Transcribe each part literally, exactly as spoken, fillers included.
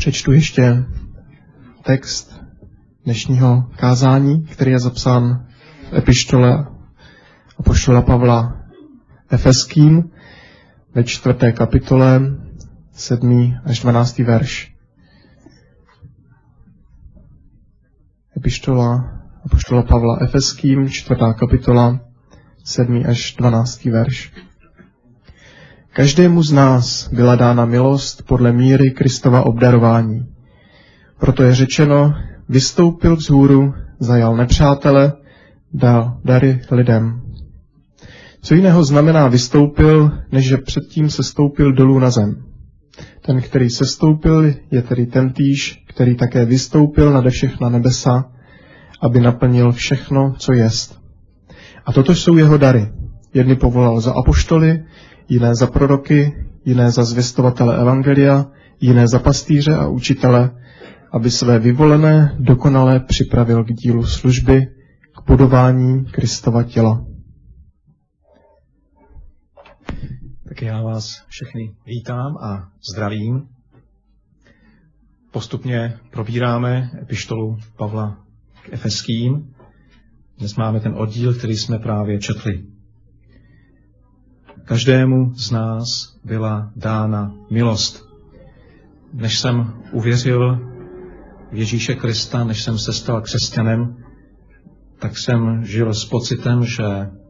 Přečtu ještě text dnešního kázání, který je zapsán v epištole apoštola Pavla Efeským ve čtvrté kapitole, sedmý až dvanáctý verš. Epištola apoštola Pavla Efeským, čtvrtá kapitola, sedmý až dvanáctý verš. Každému z nás byla dána milost podle míry Kristova obdarování. Proto je řečeno, vystoupil vzhůru, zajal nepřátele, dal dary lidem. Co jiného znamená vystoupil, než že předtím sestoupil dolů na zem. Ten, který sestoupil, je tedy tentýž, který také vystoupil nade všechna nebesa, aby naplnil všechno, co jest. A toto jsou jeho dary. Jedny povolal za apoštoly, jiné za proroky, jiné za zvěstovatele evangelia, jiné za pastýře a učitele, aby své vyvolené dokonale připravil k dílu služby, k budování Kristova těla. Tak já vás všechny vítám a zdravím. Postupně probíráme epištolu Pavla k Efeským. Dnes máme ten oddíl, který jsme právě četli. Každému z nás byla dána milost. Než jsem uvěřil v Ježíše Krista, než jsem se stal křesťanem, tak jsem žil s pocitem, že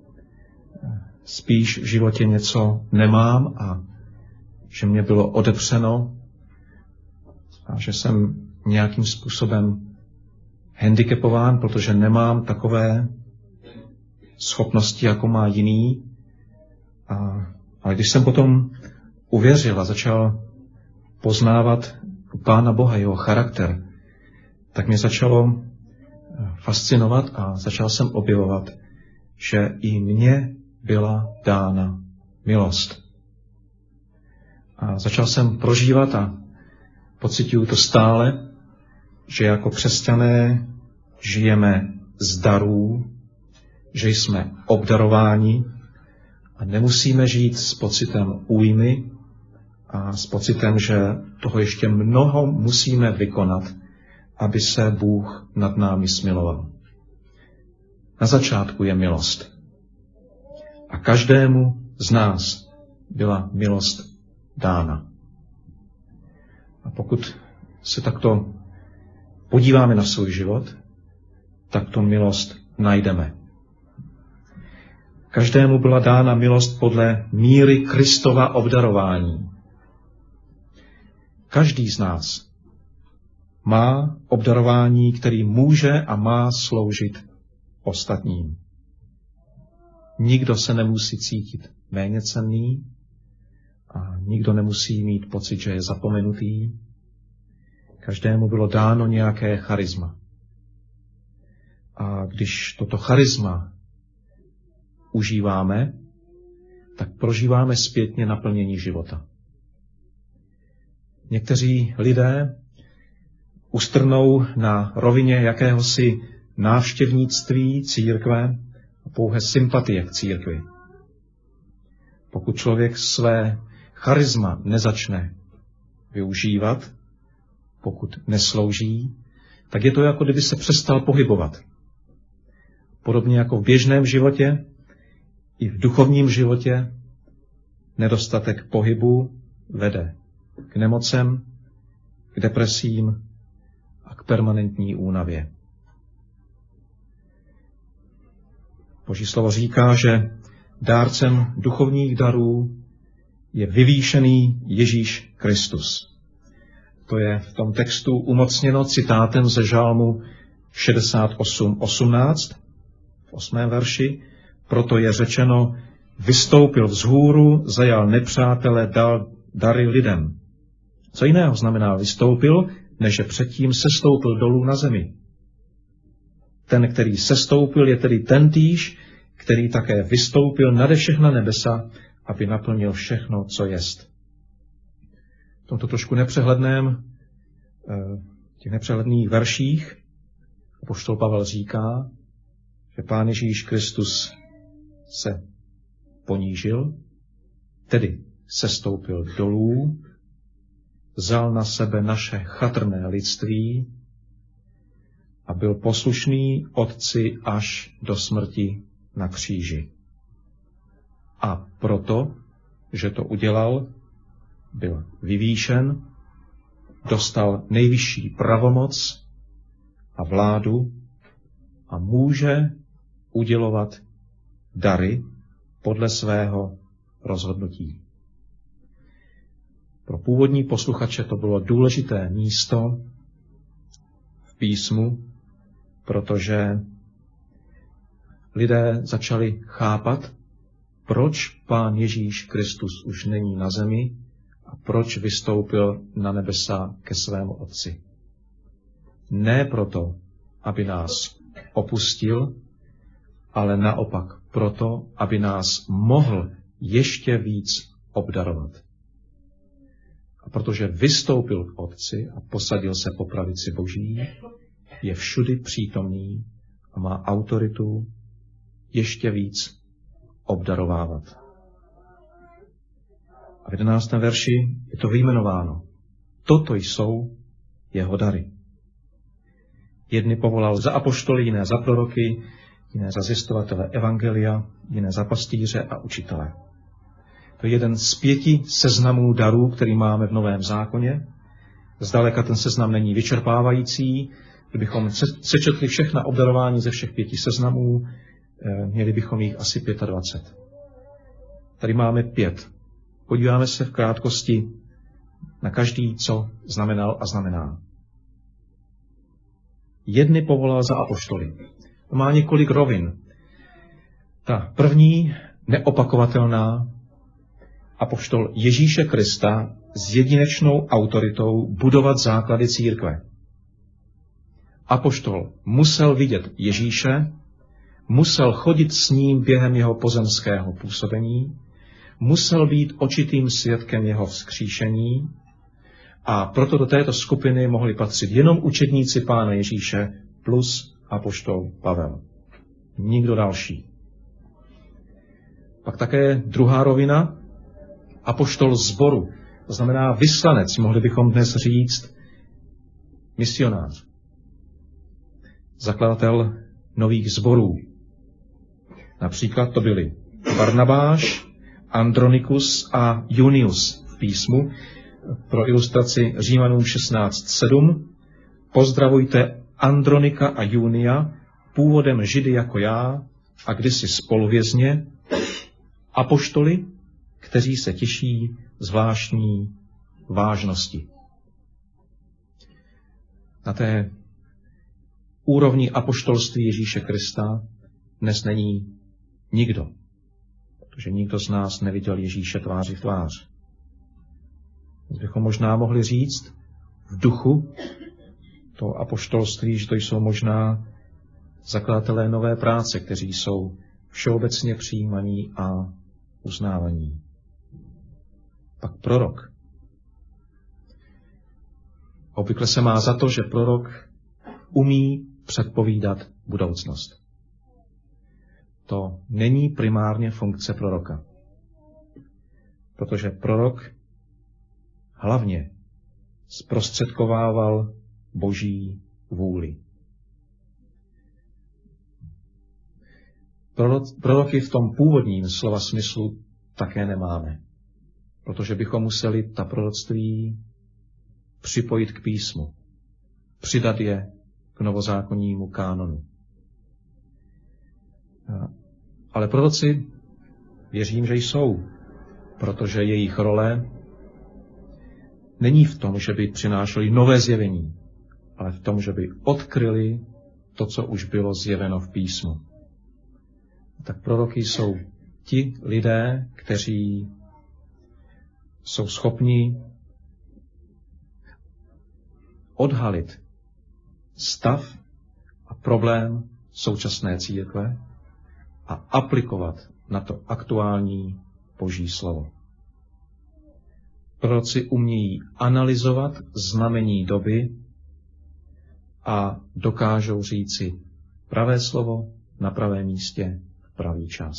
spíš v životě něco nemám a že mě bylo odepřeno a že jsem nějakým způsobem handicapován, protože nemám takové schopnosti, jako má jiný. A, ale když jsem potom uvěřil a začal poznávat Pána Boha, jeho charakter, tak mě začalo fascinovat a začal jsem objevovat, že i mně byla dána milost. A začal jsem prožívat a pociťuju to stále, že jako křesťané žijeme z darů, že jsme obdarováni a nemusíme žít s pocitem újmy a s pocitem, že toho ještě mnoho musíme vykonat, aby se Bůh nad námi smiloval. Na začátku je milost. A každému z nás byla milost dána. A pokud se takto podíváme na svůj život, tak tu milost najdeme. Každému byla dána milost podle míry Kristova obdarování. Každý z nás má obdarování, který může a má sloužit ostatním. Nikdo se nemusí cítit méněcenný a nikdo nemusí mít pocit, že je zapomenutý. Každému bylo dáno nějaké charisma. A když toto charisma užíváme, tak prožíváme zpětně naplnění života. Někteří lidé ustrnou na rovině jakéhosi návštěvnictví církve a pouhé sympatie k církvi. Pokud člověk své charisma nezačne využívat, pokud neslouží, tak je to, jako kdyby se přestal pohybovat. Podobně jako v běžném životě, i v duchovním životě nedostatek pohybu vede k nemocem, k depresím a k permanentní únavě. Boží slovo říká, že dárcem duchovních darů je vyvýšený Ježíš Kristus. To je v tom textu umocněno citátem ze žálmu šedesát osm osmnáct, v osmém verši. Proto je řečeno, vystoupil vzhůru, zajal nepřátele, dal dary lidem. Co jiného znamená vystoupil, než že předtím sestoupil dolů na zemi. Ten, který sestoupil, je tedy tentýž, který také vystoupil nade všechna nebesa, aby naplnil všechno, co jest. V tomto trošku nepřehledném, těch nepřehledných verších apoštol Pavel říká, že Pán Ježíš Kristus se ponížil, tedy sestoupil dolů, vzal na sebe naše chatrné lidství a byl poslušný Otci až do smrti na kříži. A proto, že to udělal, byl vyvýšen, dostal nejvyšší pravomoc a vládu a může udělovat dary podle svého rozhodnutí. Pro původní posluchače to bylo důležité místo v písmu, protože lidé začali chápat, proč Pán Ježíš Kristus už není na zemi a proč vystoupil na nebesa ke svému Otci. Ne proto, aby nás opustil, ale naopak proto, aby nás mohl ještě víc obdarovat. A protože vystoupil k Otci a posadil se po pravici Boží, je všudy přítomný a má autoritu ještě víc obdarovávat. A v jedenáctém verši je to vyjmenováno. Toto jsou jeho dary. Jedny povolal za apoštoly, jiné za proroky, jiné za zjistovatele evangelia, jiné za pastýře a učitele. To je jeden z pěti seznamů darů, který máme v Novém zákoně. Zdaleka ten seznam není vyčerpávající. Kdybychom sečetli všechna obdarování ze všech pěti seznamů, měli bychom jich asi dvacet pět. Tady máme pět. Podíváme se v krátkosti na každý, co znamenal a znamená. Jedny povolal za apoštoly. To má několik rovin. Ta první, neopakovatelná, apoštol Ježíše Krista s jedinečnou autoritou budovat základy církve. Apoštol musel vidět Ježíše, musel chodit s ním během jeho pozemského působení, musel být očitým svědkem jeho vzkříšení a proto do této skupiny mohli patřit jenom učedníci Pána Ježíše plus apoštol Pavel. Nikdo další. Pak také druhá rovina, apoštol sboru, to znamená vyslanec, mohli bychom dnes říct misionář. Zakladatel nových sborů. Například to byli Barnabáš, Andronikus a Junius v písmu. Pro ilustraci Římanům šestnáct sedm. Pozdravujte Andronika a Junia, původem Židy jako já a kdysi spoluvězně, apoštoly, kteří se těší zvláštní vážnosti. Na té úrovni apoštolství Ježíše Krista dnes není nikdo, protože nikdo z nás neviděl Ježíše tváři v tvář. Dnes bychom možná mohli říct v duchu to apoštolství, že to jsou možná zakladatelé nové práce, kteří jsou všeobecně přijímaní a uznávaní. Pak prorok. Obvykle se má za to, že prorok umí předpovídat budoucnost. To není primárně funkce proroka. Protože prorok hlavně zprostředkovával Boží vůli. Proroky v tom původním slova smyslu také nemáme, protože bychom museli ta proroctví připojit k písmu, přidat je k novozákonnímu kánonu. Ale proroci věřím, že jsou, protože jejich role není v tom, že by přinášeli nové zjevení, ale v tom, že by odkryli to, co už bylo zjeveno v písmu. Tak proroky jsou ti lidé, kteří jsou schopni odhalit stav a problém současné církve a aplikovat na to aktuální Boží slovo. Proroci umějí analyzovat znamení doby a dokážou říci pravé slovo na pravém místě v pravý čas.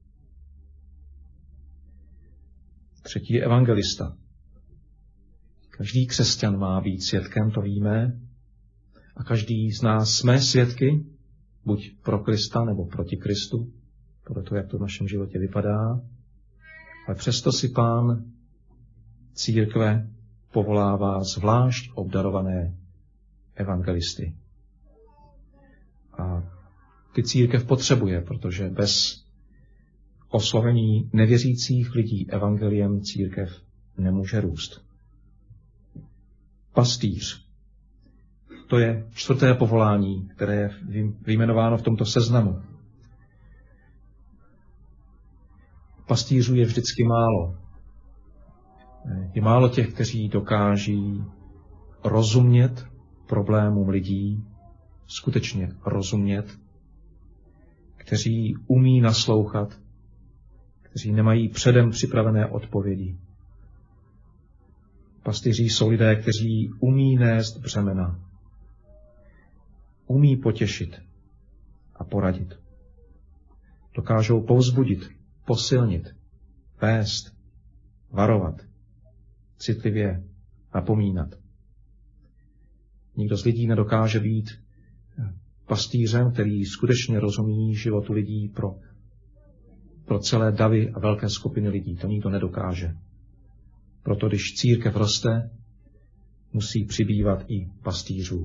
Třetí je evangelista, Každý křesťan má být svědkem, to víme. A každý z nás jsme svědky, buď pro Krista nebo proti Kristu, podle toho, jak to v našem životě vypadá. Ale přesto si Pán církve povolává zvlášť obdarované evangelisty. A ty církev potřebuje, protože bez oslovení nevěřících lidí evangeliem církev nemůže růst. Pastýř. To je čtvrté povolání, které je vyjmenováno v tomto seznamu. Pastýřů je vždycky málo. Je málo těch, kteří dokáží rozumět problémům lidí, skutečně rozumět, kteří umí naslouchat, kteří nemají předem připravené odpovědi. Pastýři jsou lidé, kteří umí nést břemena, umí potěšit a poradit. Dokážou povzbudit, posilnit, vést, varovat, citlivě napomínat. Nikdo z lidí nedokáže být pastýřem, který skutečně rozumí životu lidí pro, pro celé davy a velké skupiny lidí. To nikdo nedokáže. Proto, když církev roste, musí přibývat i pastýřů.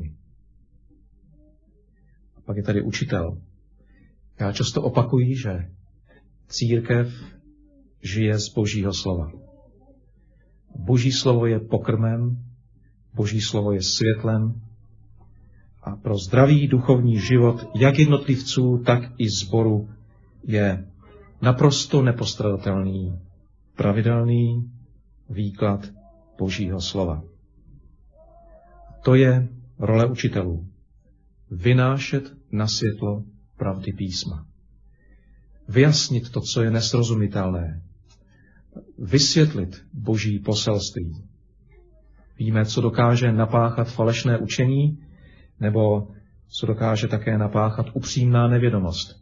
A pak je tady učitel. Já často opakuji, že církev žije z Božího slova. Boží slovo je pokrmem, Boží slovo je světlem a pro zdravý duchovní život jak jednotlivců, tak i sboru je naprosto nepostradatelný, pravidelný výklad Božího slova. To je role učitelů. Vynášet na světlo pravdy písma. Vyjasnit to, co je nesrozumitelné. Vysvětlit Boží poselství. Víme, co dokáže napáchat falešné učení, nebo co dokáže také napáchat upřímná nevědomost.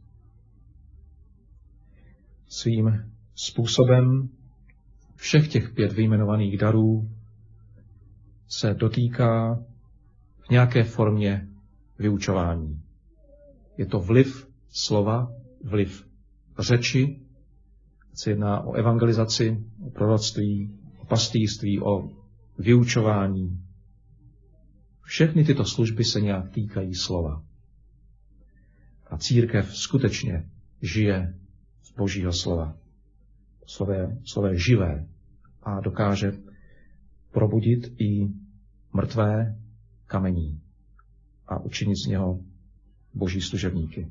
Svým způsobem všech těch pět vyjmenovaných darů se dotýká v nějaké formě vyučování. Je to vliv slova, vliv řeči, se jedná o evangelizaci, o proroctví, o pastýřství, o vyučování. Všechny tyto služby se nějak týkají slova. A církev skutečně žije z Božího slova. Slovo je, slovo je živé a dokáže probudit i mrtvé kamení a učinit z něho Boží služebníky.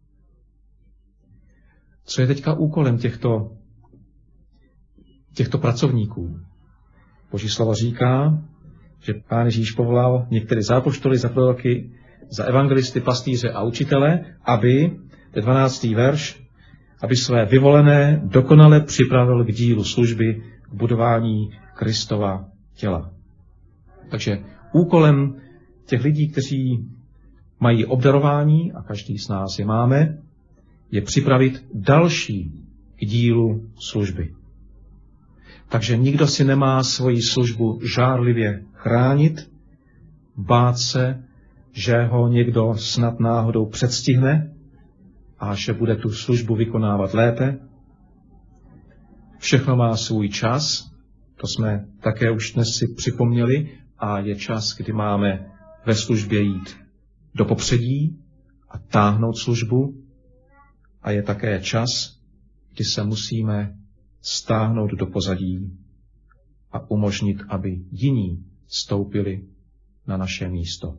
Co je teďka úkolem těchto, těchto pracovníků? Boží slovo říká, že Pán Ježíš povolal některé za apoštoly, za proroky, za evangelisty, pastýře a učitele, aby, to je dvanáctý verš, aby své vyvolené dokonale připravil k dílu služby, k budování Kristova těla. Takže úkolem těch lidí, kteří mají obdarování, a každý z nás je máme, je připravit další k dílu služby. Takže nikdo si nemá svoji službu žárlivě chránit, bát se, že ho někdo snad náhodou předstihne a že bude tu službu vykonávat lépe. Všechno má svůj čas, to jsme také už dnes si připomněli, a je čas, kdy máme ve službě jít do popředí a táhnout službu, a je také čas, kdy se musíme stáhnout do pozadí a umožnit, aby jiní stoupili na naše místo.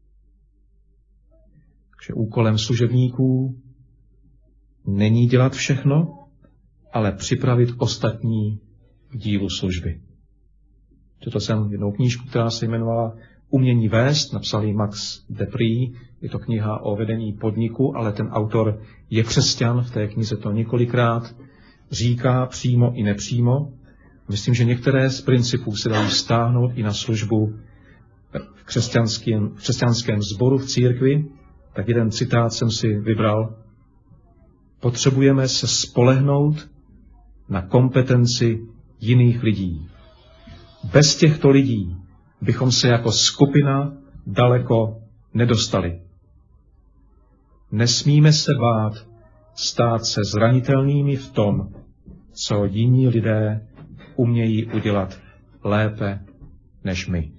Takže úkolem služebníků není dělat všechno, ale připravit ostatní k dílu služby. Četl jsem jednou knížku, která se jmenovala Umění vést, napsal ji Max De Pree. Je to kniha o vedení podniku, ale ten autor je křesťan, v té knize to několikrát říká přímo i nepřímo. Myslím, že některé z principů se dají stáhnout i na službu v křesťanském, v křesťanském sboru v církvi. Tak jeden citát jsem si vybral. Potřebujeme se spolehnout na kompetenci jiných lidí. Bez těchto lidí bychom se jako skupina daleko nedostali. Nesmíme se bát stát se zranitelnými v tom, co jiní lidé umějí udělat lépe než my.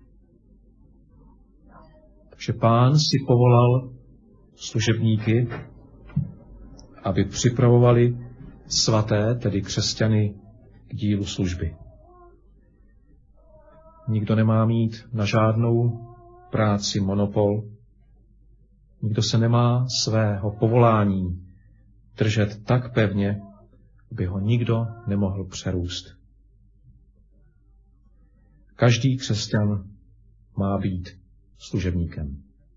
Takže Pán si povolal služebníky, aby připravovali svaté, tedy křesťany, k dílu služby. Nikdo nemá mít na žádnou práci monopol. Nikdo se nemá svého povolání držet tak pevně, aby ho nikdo nemohl přerůst. Každý křesťan má být služebníkem.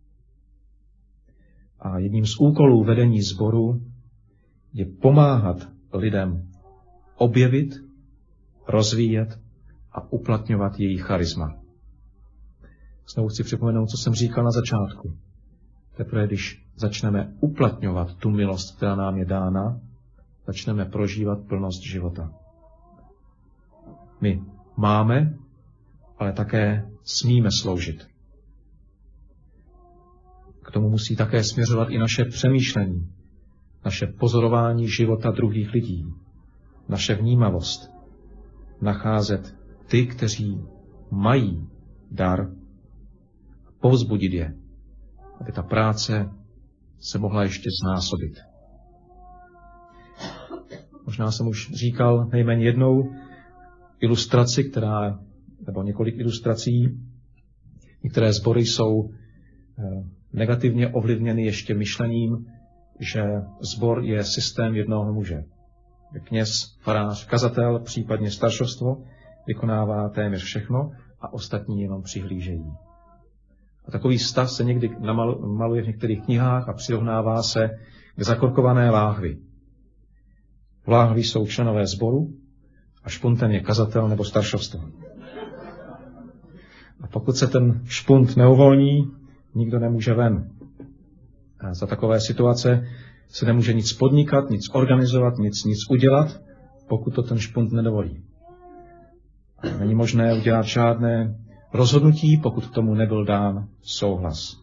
A jedním z úkolů vedení sboru je pomáhat lidem objevit, rozvíjet a uplatňovat jejich charisma. Znovu chci připomenout, co jsem říkal na začátku. Teprve když začneme uplatňovat tu milost, která nám je dána, začneme prožívat plnost života. My máme, ale také smíme sloužit. K tomu musí také směřovat i naše přemýšlení, naše pozorování života druhých lidí, naše vnímavost, nacházet ty, kteří mají dar, povzbudit je, aby ta práce se mohla ještě znásobit. Možná jsem už říkal nejméně jednou ilustraci, která, nebo několik ilustrací. Některé sbory jsou negativně ovlivněny ještě myšlením, že sbor je systém jednoho muže. Kněz, farář, kazatel, případně staršovstvo vykonává téměř všechno a ostatní jenom přihlížejí. A takový stav se někdy namaluje v některých knihách a přirovnává se k zakorkované láhvi. V láhvi jsou členové sboru a špuntem je kazatel nebo staršovstvo. A pokud se ten špunt neuvolní, nikdo nemůže ven. A za takové situace se nemůže nic podnikat, nic organizovat, nic, nic udělat, pokud to ten špunt nedovolí. A není možné udělat žádné rozhodnutí, pokud k tomu nebyl dán souhlas.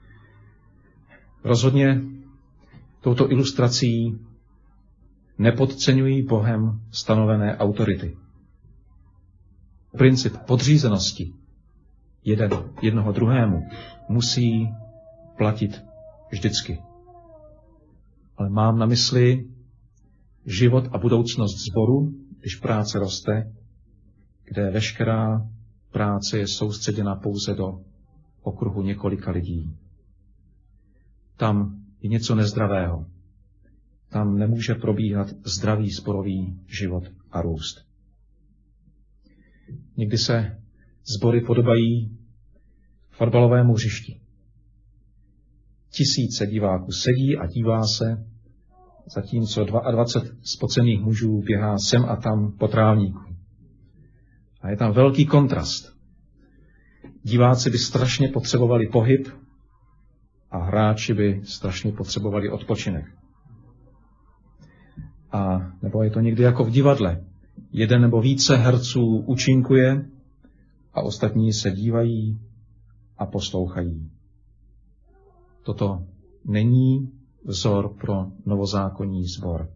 Rozhodně touto ilustrací nepodceňují Bohem stanovené autority. Princip podřízenosti jeden, jednoho druhému musí platit vždycky. Ale mám na mysli život a budoucnost sboru, když práce roste, kde veškerá práce je soustředěna pouze do okruhu několika lidí. Tam je něco nezdravého. Tam nemůže probíhat zdravý sborový život a růst. Někdy se sbory podobají fotbalovému hřišti. Tisíce diváků sedí a dívá se, zatímco dvacet dva spocených mužů běhá sem a tam po trávníku. A je tam velký kontrast. Diváci by strašně potřebovali pohyb a hráči by strašně potřebovali odpočinek. A nebo je to někdy jako v divadle. Jeden nebo více herců účinkuje a ostatní se dívají a poslouchají. Toto není vzor pro novozákonní sbor.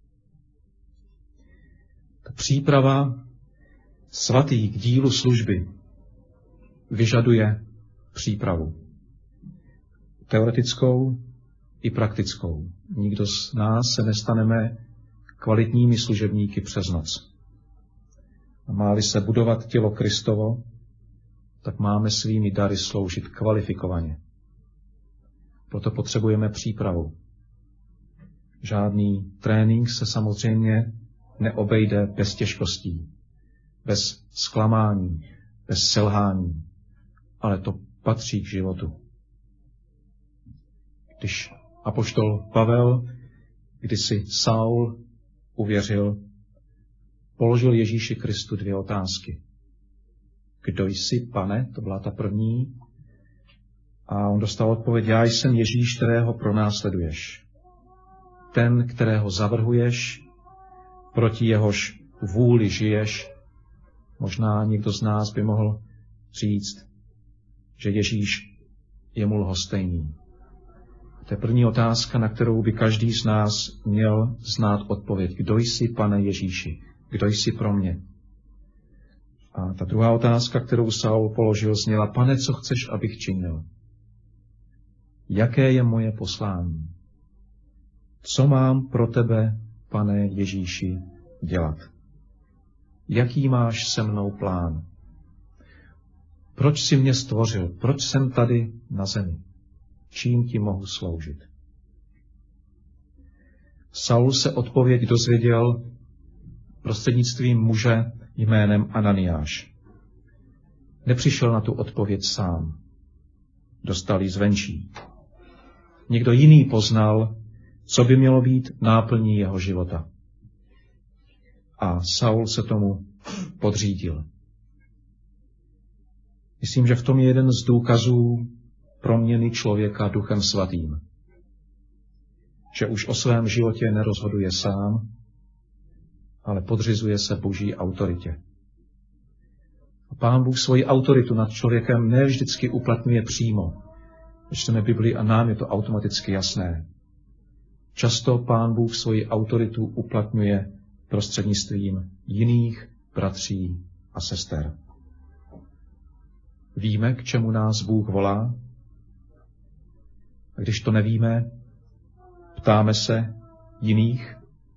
Ta příprava svatých k dílu služby vyžaduje přípravu. Teoretickou i praktickou. Nikdo z nás se nestaneme kvalitními služebníky přes noc. A má-li se budovat tělo Kristovo, tak máme svými dary sloužit kvalifikovaně. Proto potřebujeme přípravu. Žádný trénink se samozřejmě neobejde bez těžkostí, bez zklamání, bez selhání, ale to patří k životu. Když apoštol Pavel, kdysi Saul uvěřil, položil Ježíši Kristu dvě otázky. Kdo jsi, Pane? To byla ta první. A on dostal odpověď, já jsem Ježíš, kterého pronásleduješ. Ten, kterého zavrhuješ, proti jehož vůli žiješ. Možná někdo z nás by mohl říct, že Ježíš je mu lhostejný. To je první otázka, na kterou by každý z nás měl znát odpověď. Kdo jsi, Pane Ježíši? Kdo jsi pro mě? A ta druhá otázka, kterou Saul položil, zněla: Pane, co chceš, abych činil? Jaké je moje poslání? Co mám pro tebe, Pane Ježíši, dělat? Jaký máš se mnou plán? Proč jsi mě stvořil? Proč jsem tady na zemi? Čím ti mohu sloužit? Saul se odpověď dozvěděl prostřednictvím muže jménem Ananiáš. Nepřišel na tu odpověď sám. Dostal ji zvenčí. Někdo jiný poznal, co by mělo být náplní jeho života. A Saul se tomu podřídil. Myslím, že v tom je jeden z důkazů proměny člověka Duchem Svatým. Že už o svém životě nerozhoduje sám, ale podřizuje se Boží autoritě. A Pán Bůh svoji autoritu nad člověkem ne vždycky uplatňuje přímo. Čteme Biblii a nám je to automaticky jasné. Často Pán Bůh svoji autoritu uplatňuje prostřednictvím jiných bratří a sester. Víme, k čemu nás Bůh volá? A když to nevíme, ptáme se jiných.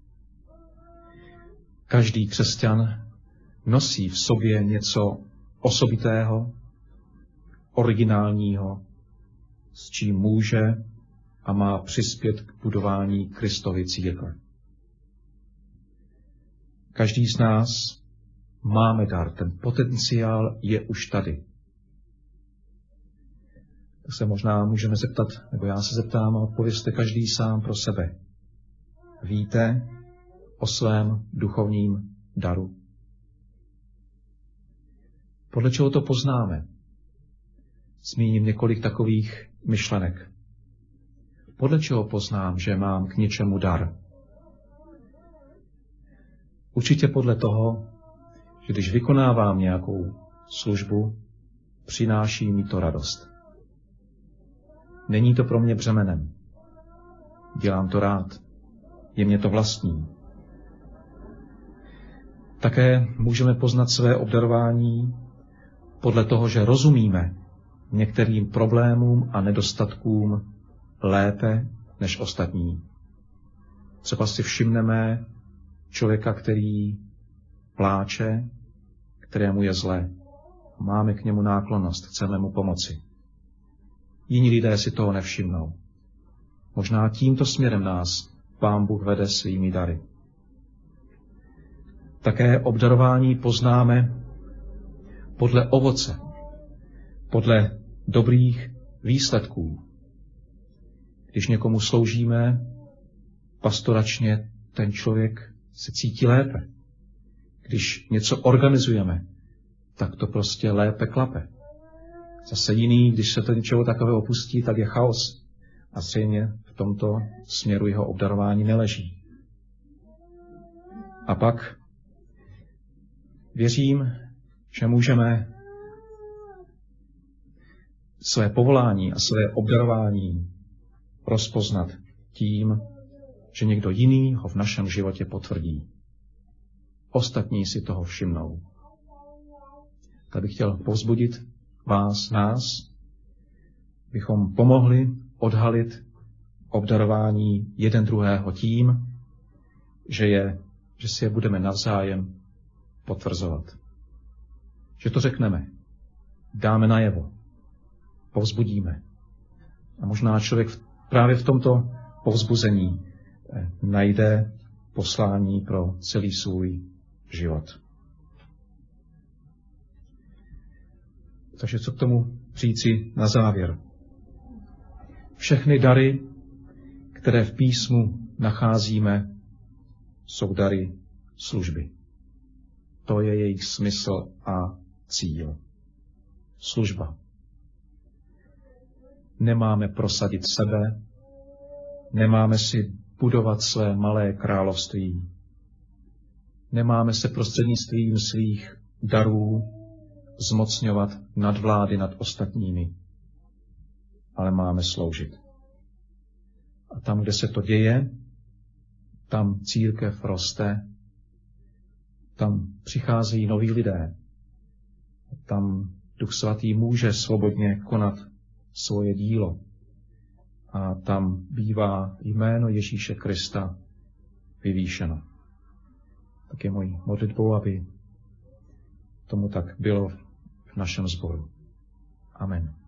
Každý křesťan nosí v sobě něco osobitého, originálního, s čím může a má přispět k budování Kristovy církve. Každý z nás máme dar, ten potenciál je už tady. Tak se možná můžeme zeptat, nebo já se zeptám a odpovězte každý sám pro sebe. Víte o svém duchovním daru? Podle čeho to poznáme? Zmíním několik takových myšlenek. Podle čeho poznám, že mám k něčemu dar? Určitě podle toho, že když vykonávám nějakou službu, přináší mi to radost. Není to pro mě břemenem. Dělám to rád. Je mě to vlastní. Také můžeme poznat své obdarování podle toho, že rozumíme některým problémům a nedostatkům lépe než ostatní. Třeba si všimneme člověka, který pláče, kterému je zlé. Máme k němu náklonnost, chceme mu pomoci. Jiní lidé si toho nevšimnou. Možná tímto směrem nás Pán Bůh vede svými dary. Také obdarování poznáme podle ovoce, podle dobrých výsledků. Když někomu sloužíme pastoračně, ten člověk se cítí lépe. Když něco organizujeme, tak to prostě lépe klape. Zase jiný, když se to něčeho takového opustí, tak je chaos. A zřejmě v tomto směru jeho obdarování neleží. A pak věřím, že můžeme své povolání a své obdarování rozpoznat tím, že někdo jiný ho v našem životě potvrdí. Ostatní si toho všimnou. Tak bych chtěl povzbudit vás, nás, bychom pomohli odhalit obdarování jeden druhého tím, že, je, že si je budeme navzájem potvrzovat. Že to řekneme, dáme najevo, povzbudíme. A možná člověk právě v tomto povzbuzení najde poslání pro celý svůj život. Takže co k tomu říci na závěr? Všechny dary, které v písmu nacházíme, jsou dary služby. To je jejich smysl a cíl. Služba. Nemáme prosadit sebe, nemáme si budovat své malé království, nemáme se prostřednictvím svých darů zmocňovat nadvlády nad ostatními, ale máme sloužit. A tam, kde se to děje, tam církev roste, tam přicházejí noví lidé, tam Duch Svatý může svobodně konat svoje dílo a tam bývá jméno Ježíše Krista vyvýšeno. Tak je mojí modlitbou, aby tomu tak bylo v našem sboru. Amen.